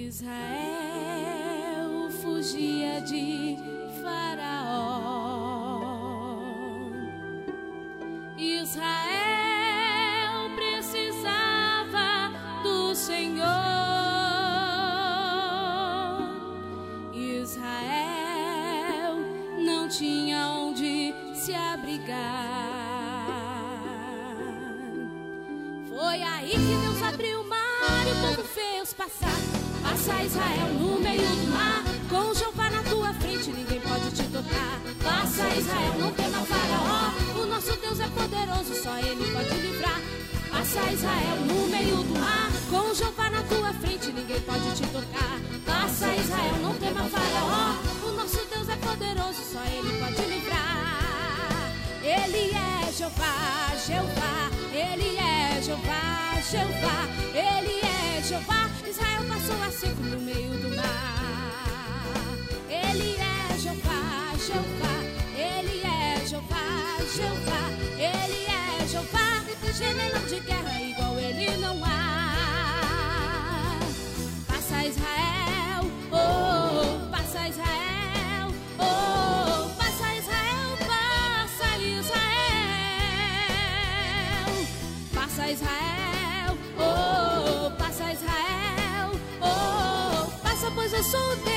Israel fugia de Faraó. Israel precisava do Senhor. Israel não tinha onde se abrigar. Foi aí que Deus abriu o mar e o povo fez passar. Passa Israel no meio do mar, com Jeová na tua frente, ninguém pode te tocar. Passa Israel, não tema Faraó, o nosso Deus é poderoso, só Ele pode livrar. Passa Israel no meio do mar, com Jeová na tua frente, ninguém pode te tocar. Passa Israel, não tema Faraó, o nosso Deus é poderoso, só Ele pode livrar. Ele é Jeová, Jeová, Ele é Jeová, Jeová, Ele é Jeová. Israel passou a seco no meio do mar. Ele é Jeová, Jeová, Ele é Jeová, Jeová, Ele é Jeová. General de guerra igual Ele não há. Passa Israel, oh, passa Israel, oh, passa Israel, passa Israel, passa Israel, oh, passa Israel, oh, passa, pois eu sou o Deus